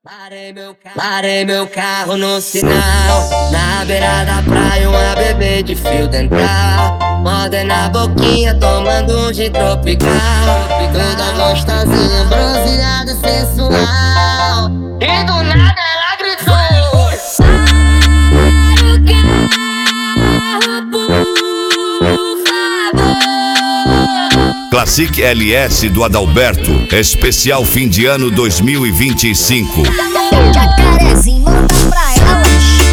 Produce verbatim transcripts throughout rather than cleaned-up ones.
Parei meu carro, parei meu carro no sinal, na beira da praia uma bebê de fio dental, moda na boquinha tomando um gin tropical, toda gostosinha, bronzeada sensual. E do nada ela gritou: Classic L S do Adalberto, especial fim de ano dois mil e vinte e cinco. Jacarezinho, manda pra elas.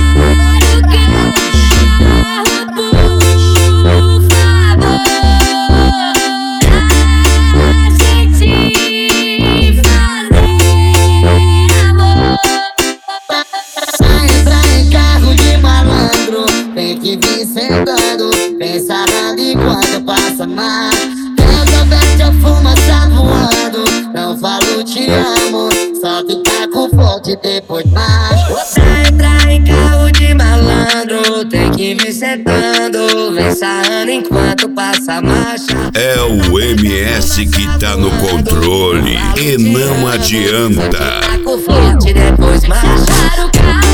Tem que vir sentando, pensando enquanto passa mais. Resolvete a fumaça voando, não falo te amo, só ficar com fonte depois mais. Pra entrar em carro de malandro, tem que vir sentando, vem sarrando enquanto passa a marcha. É o M S que tá no controle e não adianta. Ficar com fonte depois marcha.